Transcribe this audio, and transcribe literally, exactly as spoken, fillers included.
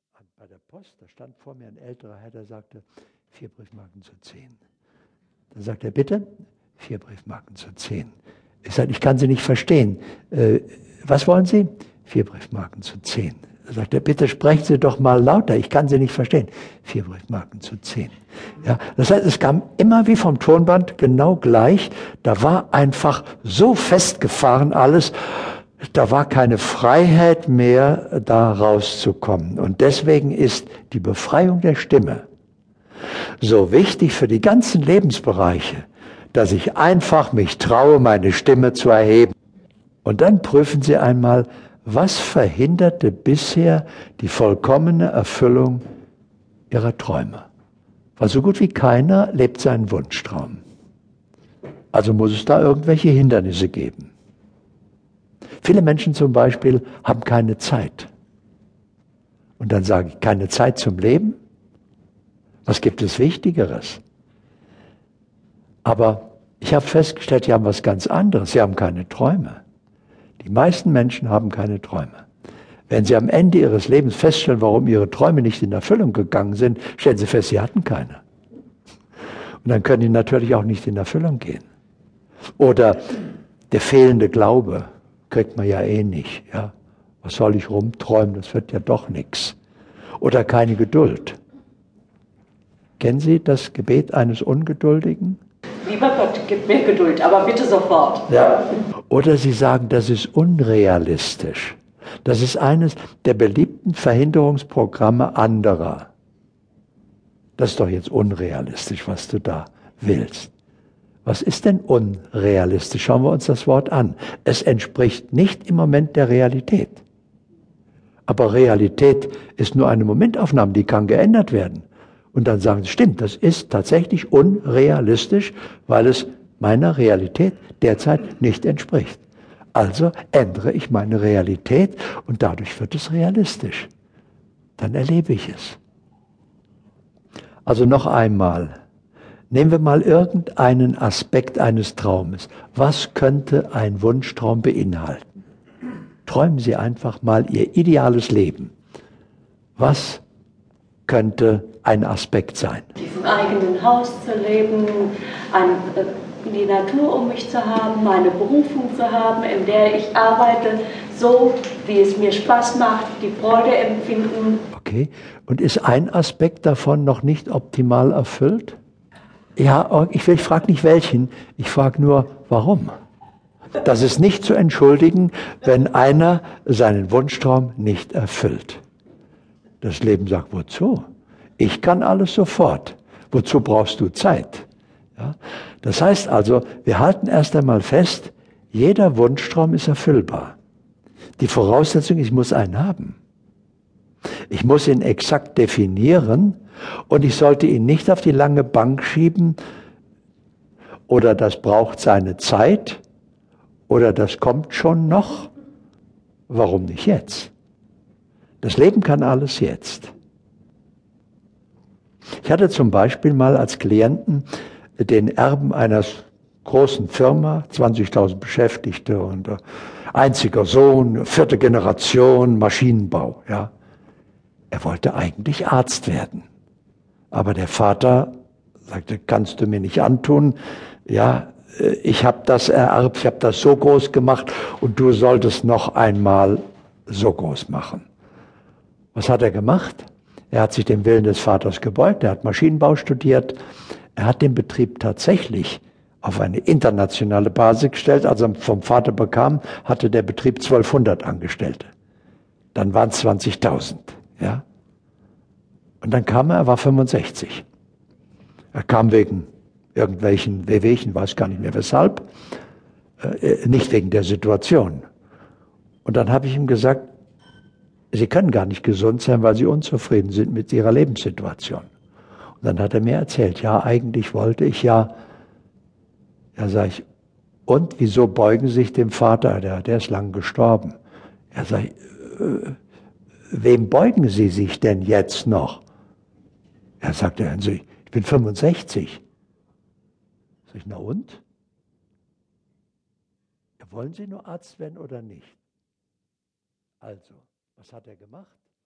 bei der Post, da stand vor mir ein älterer Herr, der sagte, vier Briefmarken zu zehn. Dann sagt er, bitte? Vier Briefmarken zu zehn. Ich sage, ich kann Sie nicht verstehen. Äh, was wollen Sie? Vier Briefmarken zu zehn. Dann sagt er, bitte sprechen Sie doch mal lauter, ich kann Sie nicht verstehen. Vier Briefmarken zu zehn. Ja, das heißt, es kam immer wie vom Tonband genau gleich. Da war einfach so festgefahren alles, da war keine Freiheit mehr, da rauszukommen. Und deswegen ist die Befreiung der Stimme so wichtig für die ganzen Lebensbereiche, dass ich einfach mich traue, meine Stimme zu erheben. Und dann prüfen Sie einmal, was verhinderte bisher die vollkommene Erfüllung Ihrer Träume? Weil so gut wie keiner lebt seinen Wunschtraum. Also muss es da irgendwelche Hindernisse geben. Viele Menschen zum Beispiel haben keine Zeit. Und dann sage ich, keine Zeit zum Leben? Was gibt es Wichtigeres? Aber ich habe festgestellt, die haben was ganz anderes. Sie haben keine Träume. Die meisten Menschen haben keine Träume. Wenn sie am Ende ihres Lebens feststellen, warum ihre Träume nicht in Erfüllung gegangen sind, stellen sie fest, sie hatten keine. Und dann können die natürlich auch nicht in Erfüllung gehen. Oder der fehlende Glaube kriegt man ja eh nicht. Ja? Was soll ich rumträumen, das wird ja doch nichts. Oder keine Geduld. Kennen Sie das Gebet eines Ungeduldigen? Lieber Gott, gib mir Geduld, aber bitte sofort. Ja. Oder Sie sagen, das ist unrealistisch. Das ist eines der beliebten Verhinderungsprogramme anderer. Das ist doch jetzt unrealistisch, was du da willst. Was ist denn unrealistisch? Schauen wir uns das Wort an. Es entspricht nicht im Moment der Realität. Aber Realität ist nur eine Momentaufnahme, die kann geändert werden. Und dann sagen sie, stimmt, das ist tatsächlich unrealistisch, weil es meiner Realität derzeit nicht entspricht. Also ändere ich meine Realität und dadurch wird es realistisch. Dann erlebe ich es. Also noch einmal, nehmen wir mal irgendeinen Aspekt eines Traumes. Was könnte ein Wunschtraum beinhalten? Träumen Sie einfach mal Ihr ideales Leben. Was könnte ein Aspekt sein? Im eigenen Haus zu leben, ein, die Natur um mich zu haben, meine Berufung zu haben, in der ich arbeite, so wie es mir Spaß macht, die Freude empfinden. Okay, und ist ein Aspekt davon noch nicht optimal erfüllt? Ja, ich, ich frage nicht welchen, ich frage nur, warum? Das ist nicht zu entschuldigen, wenn einer seinen Wunschtraum nicht erfüllt. Das Leben sagt, wozu? Ich kann alles sofort. Wozu brauchst du Zeit? Ja? Das heißt also, wir halten erst einmal fest, jeder Wunschtraum ist erfüllbar. Die Voraussetzung ist, ich muss einen haben. Ich muss ihn exakt definieren und ich sollte ihn nicht auf die lange Bank schieben oder das braucht seine Zeit oder das kommt schon noch. Warum nicht jetzt? Das Leben kann alles jetzt. Ich hatte zum Beispiel mal als Klienten den Erben einer großen Firma, zwanzigtausend Beschäftigte und einziger Sohn, vierte Generation, Maschinenbau. Ja. Er wollte eigentlich Arzt werden. Aber der Vater sagte, kannst du mir nicht antun. Ja, ich habe das ererbt, ich habe das so groß gemacht und du solltest noch einmal so groß machen. Was hat er gemacht? Er hat sich dem Willen des Vaters gebeugt, er hat Maschinenbau studiert, er hat den Betrieb tatsächlich auf eine internationale Basis gestellt. Als er vom Vater bekam, hatte der Betrieb zwölfhundert Angestellte. Dann waren es zwanzigtausend. Ja? Und dann kam er, er war fünfundsechzig. Er kam wegen irgendwelchen Wehwehchen, weiß gar nicht mehr weshalb, äh, nicht wegen der Situation. Und dann habe ich ihm gesagt, Sie können gar nicht gesund sein, weil Sie unzufrieden sind mit Ihrer Lebenssituation. Und dann hat er mir erzählt, ja, eigentlich wollte ich ja, ja, sag ich, und wieso beugen Sie sich dem Vater? Der, der ist lang gestorben. Er sagt, äh, wem beugen Sie sich denn jetzt noch? Er sagte, hören Sie, ich bin fünfundsechzig. Sag ich, na und? Ja, wollen Sie nur Arzt werden oder nicht? Also, was hat er gemacht?